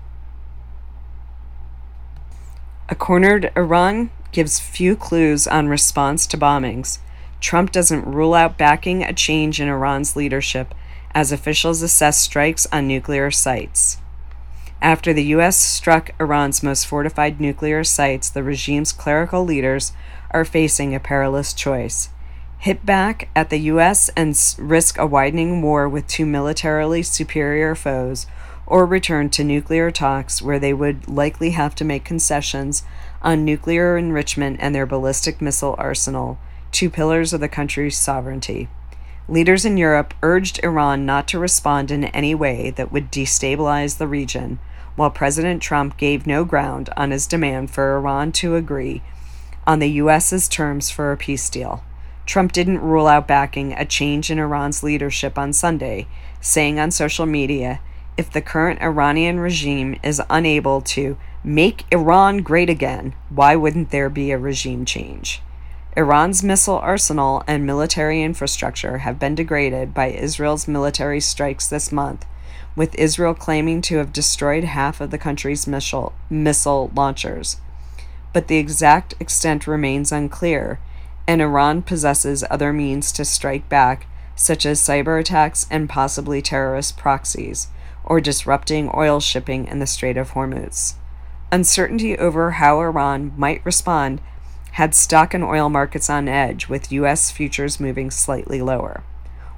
A cornered Iran gives few clues on response to bombings. Trump doesn't rule out backing a change in Iran's leadership as officials assess strikes on nuclear sites. After the U.S. struck Iran's most fortified nuclear sites, the regime's clerical leaders are facing a perilous choice. Hit back at the U.S. and risk a widening war with two militarily superior foes, or return to nuclear talks where they would likely have to make concessions on nuclear enrichment and their ballistic missile arsenal, two pillars of the country's sovereignty. Leaders in Europe urged Iran not to respond in any way that would destabilize the region, while President Trump gave no ground on his demand for Iran to agree on the U.S.'s terms for a peace deal. Trump didn't rule out backing a change in Iran's leadership on Sunday, saying on social media, "If the current Iranian regime is unable to make Iran great again, why wouldn't there be a regime change?" Iran's missile arsenal and military infrastructure have been degraded by Israel's military strikes this month, with Israel claiming to have destroyed half of the country's missile launchers. But the exact extent remains unclear, and Iran possesses other means to strike back, such as cyber attacks and possibly terrorist proxies, or disrupting oil shipping in the Strait of Hormuz. Uncertainty over how Iran might respond had stock and oil markets on edge, with U.S. futures moving slightly lower.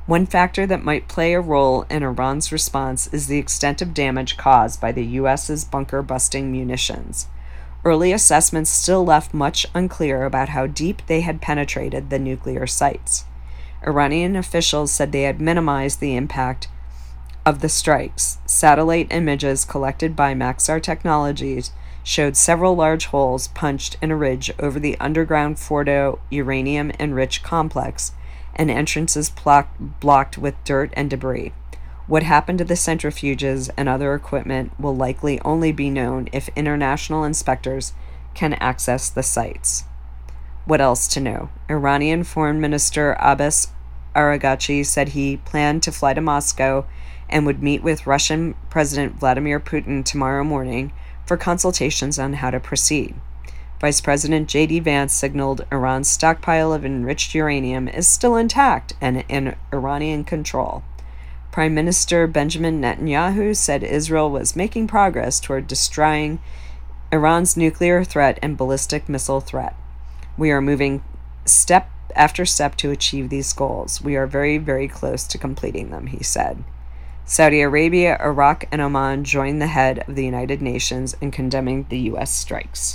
One factor that might play a role in Iran's response is the extent of damage caused by the U.S.'s bunker-busting munitions. Early assessments still left much unclear about how deep they had penetrated the nuclear sites. Iranian officials said they had minimized the impact of the strikes. Satellite images collected by Maxar Technologies showed several large holes punched in a ridge over the underground Fordo uranium-enriched complex and entrances blocked with dirt and debris. What happened to the centrifuges and other equipment will likely only be known if international inspectors can access the sites. What else to know? Iranian Foreign Minister Abbas Araghchi said he planned to fly to Moscow and would meet with Russian President Vladimir Putin tomorrow morning for consultations on how to proceed. Vice President J.D. Vance signaled Iran's stockpile of enriched uranium is still intact and in Iranian control. Prime Minister Benjamin Netanyahu said Israel was making progress toward destroying Iran's nuclear threat and ballistic missile threat. We are moving step after step to achieve these goals. We are very, very close to completing them, he said. Saudi Arabia, Iraq, and Oman joined the head of the United Nations in condemning the U.S. strikes.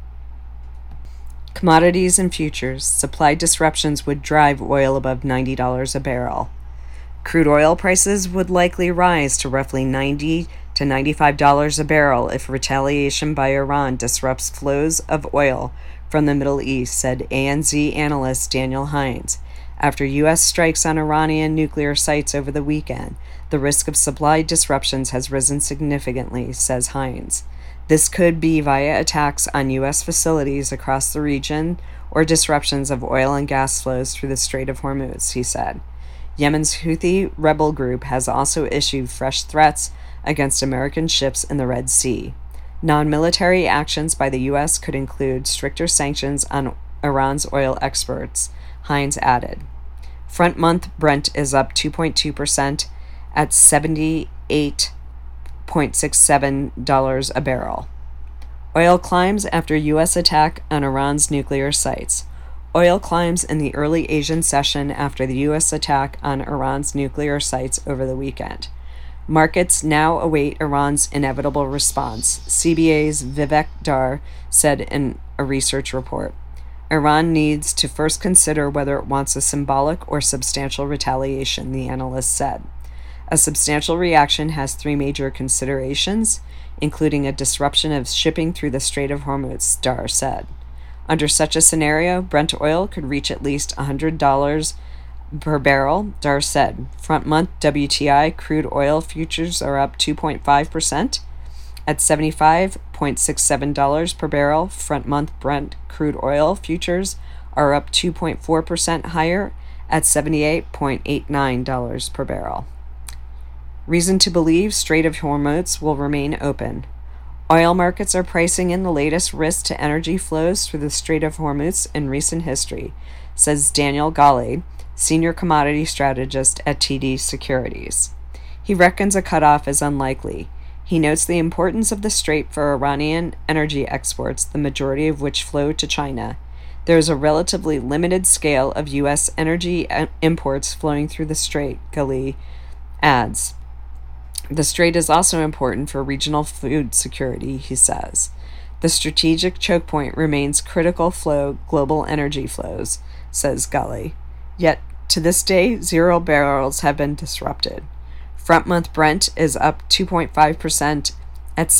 Commodities and futures. Supply disruptions would drive oil above $90 a barrel. Crude oil prices would likely rise to roughly $90 to $95 a barrel if retaliation by Iran disrupts flows of oil from the Middle East, said ANZ analyst Daniel Hines. After U.S. strikes on Iranian nuclear sites over the weekend, the risk of supply disruptions has risen significantly, says Hines. This could be via attacks on U.S. facilities across the region or disruptions of oil and gas flows through the Strait of Hormuz, he said. Yemen's Houthi rebel group has also issued fresh threats against American ships in the Red Sea. Non-military actions by the U.S. could include stricter sanctions on Iran's oil exports, Hines added. Front-month Brent is up 2.2% at $78.67 a barrel. Oil climbs after U.S. attack on Iran's nuclear sites. Oil climbs in the early Asian session after the U.S. attack on Iran's nuclear sites over the weekend. Markets now await Iran's inevitable response, CBA's Vivek Dar said in a research report. Iran needs to first consider whether it wants a symbolic or substantial retaliation, the analyst said. A substantial reaction has three major considerations, including a disruption of shipping through the Strait of Hormuz, Dar said. Under such a scenario, Brent oil could reach at least $100 per barrel, Dar said. Front-month WTI crude oil futures are up 2.5% at $75.67 per barrel. Front-month Brent crude oil futures are up 2.4% higher at $78.89 per barrel. Reason to believe Strait of Hormuz will remain open. Oil markets are pricing in the latest risk to energy flows through the Strait of Hormuz in recent history, says Daniel Ghali, senior commodity strategist at TD Securities. He reckons a cutoff is unlikely. He notes the importance of the strait for Iranian energy exports, the majority of which flow to China. There is a relatively limited scale of U.S. energy imports flowing through the strait, Ghali adds. The strait is also important for regional food security, he says. The strategic choke point remains critical flow global energy flows, says Ghali. Yet, to this day, 0 barrels have been disrupted. Front-month Brent is up 2.5% at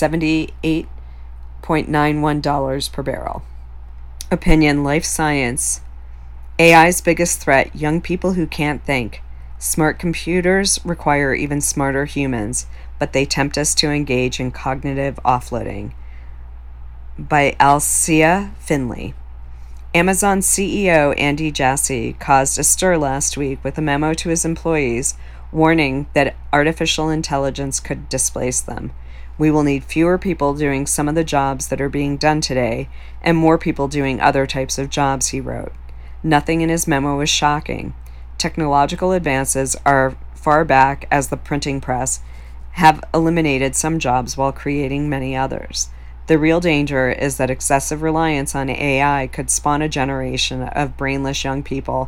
$78.91 per barrel. Opinion: Life Science. AI's biggest threat, young people who can't think. Smart computers require even smarter humans, but they tempt us to engage in cognitive offloading. By Alcia Finley. Amazon CEO Andy Jassy caused a stir last week with a memo to his employees warning that artificial intelligence could displace them. We will need fewer people doing some of the jobs that are being done today and more people doing other types of jobs, he wrote. Nothing in his memo was shocking. Technological advances are far back as the printing press have eliminated some jobs while creating many others. The real danger is that excessive reliance on AI could spawn a generation of brainless young people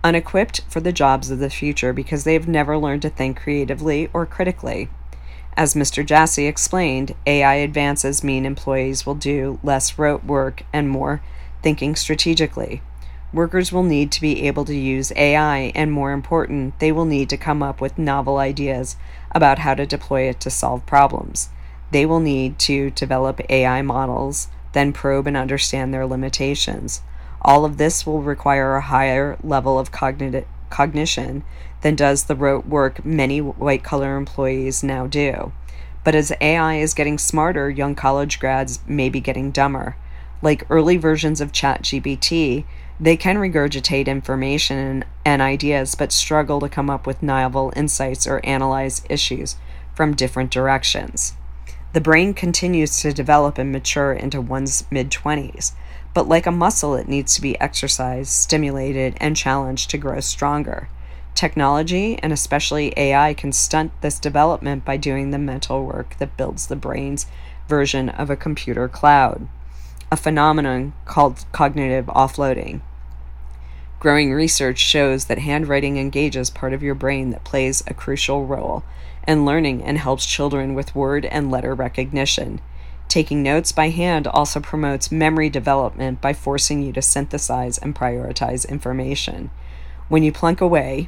unequipped for the jobs of the future because they have never learned to think creatively or critically. As Mr. Jassy explained, AI advances mean employees will do less rote work and more thinking strategically. Workers will need to be able to use AI, and more important, they will need to come up with novel ideas about how to deploy it to solve problems. They will need to develop AI models, then probe and understand their limitations. All of this will require a higher level of cognition than does the rote work many white-collar employees now do. But as AI is getting smarter, young college grads may be getting dumber. Like early versions of ChatGPT, they can regurgitate information and ideas but struggle to come up with novel insights or analyze issues from different directions. The brain continues to develop and mature into one's mid-20s, but like a muscle, it needs to be exercised, stimulated, and challenged to grow stronger. Technology, and especially AI, can stunt this development by doing the mental work that builds the brain's version of a computer cloud, a phenomenon called cognitive offloading. Growing research shows that handwriting engages part of your brain that plays a crucial role in learning and helps children with word and letter recognition. Taking notes by hand also promotes memory development by forcing you to synthesize and prioritize information. When you plunk away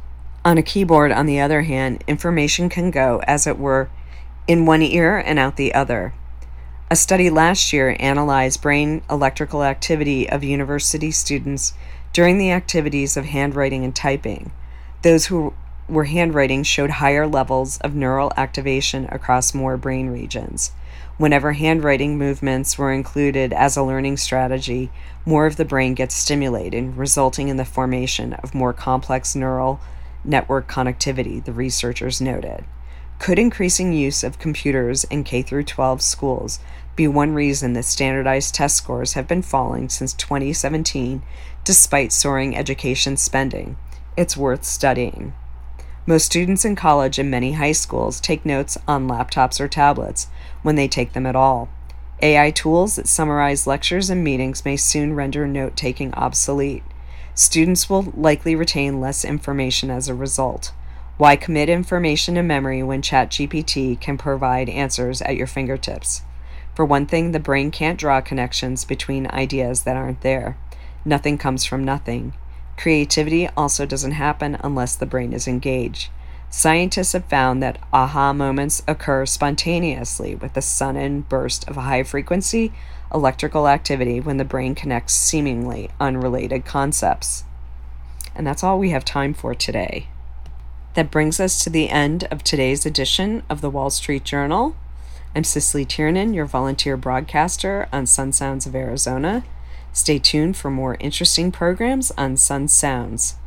on a keyboard, on the other hand, information can go, as it were, in one ear and out the other. A study last year analyzed brain electrical activity of university students during the activities of handwriting and typing. Those who were handwriting showed higher levels of neural activation across more brain regions. Whenever handwriting movements were included as a learning strategy, more of the brain gets stimulated, resulting in the formation of more complex neural network connectivity, the researchers noted. Could increasing use of computers in K-12 schools be one reason that standardized test scores have been falling since 2017 despite soaring education spending? It's worth studying. Most students in college and many high schools take notes on laptops or tablets when they take them at all. AI tools that summarize lectures and meetings may soon render note-taking obsolete. Students will likely retain less information as a result. Why commit information to memory when ChatGPT can provide answers at your fingertips? For one thing, the brain can't draw connections between ideas that aren't there. Nothing comes from nothing. Creativity also doesn't happen unless the brain is engaged. Scientists have found that aha moments occur spontaneously with a sudden burst of high-frequency electrical activity when the brain connects seemingly unrelated concepts. And that's all we have time for today. That brings us to the end of today's edition of the Wall Street Journal. I'm Cicely Tiernan, your volunteer broadcaster on Sun Sounds of Arizona. Stay tuned for more interesting programs on Sun Sounds.